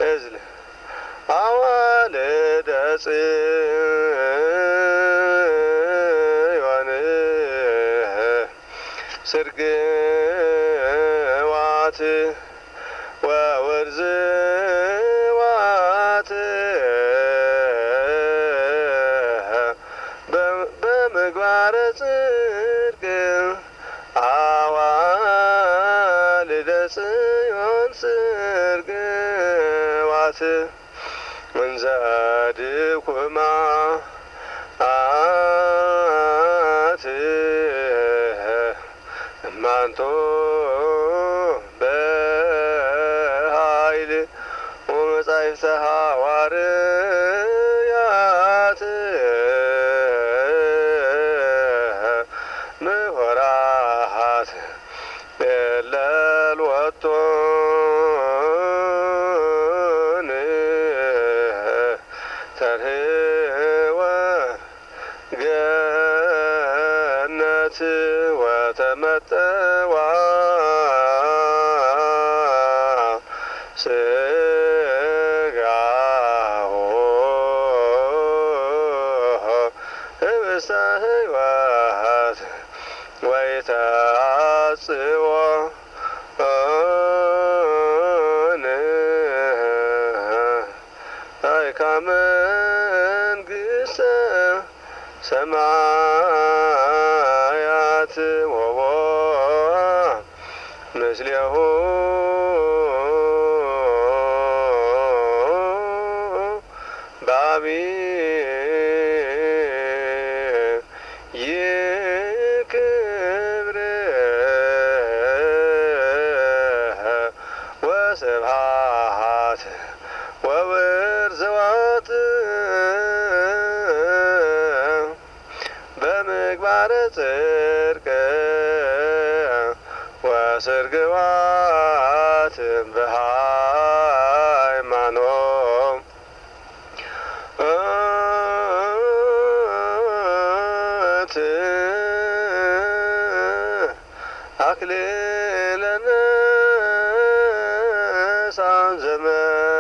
እዝል አዋልደ ጽዮን ስርግዋት ወወርዝዋት በምግባረ ጽድቅ አዋልደ ጽዮን ስርግዋት እንዘ ድኩማ አት እማንቶ በኃይል ወመጻሕፍተ ሐዋርያት ምሁራት የለልወቶን ተርህወ ገነት ወተመጠዋ ስጋሁ ህብስተ ሕይወት ወይተአጽኦ ታሪከ መንግሥተ ሰማያት ወቦ ምስሌሁ ክብር ወስብሐት ወብርዘወት በምግባረ ጽድቅ ወስርግዋት በሃይማኖት አክሊለ ነሣ ዘመን